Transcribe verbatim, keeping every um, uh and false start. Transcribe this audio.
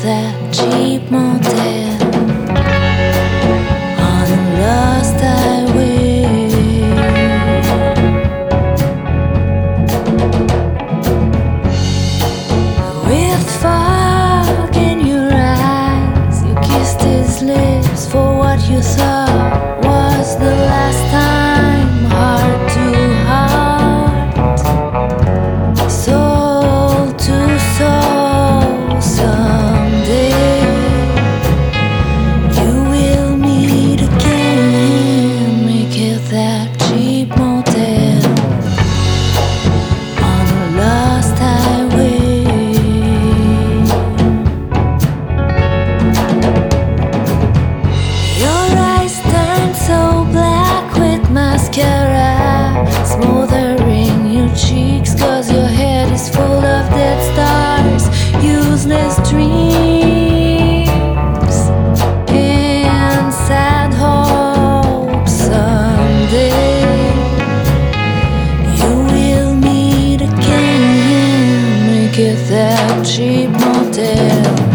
that cheap motel on a lost highway. With fog in your eyes, you kissed his lips for what you thought was the last time. Heart to heart, soul to soul. Someday you will meet again. Make it that cheap motel on a lost highway. Your eyes turn so black with mascara, smothering your cheeks, 'cause your head is full of dead stars, useless dreams, and sad hopes. Someday you will meet again. Make it that cheap motel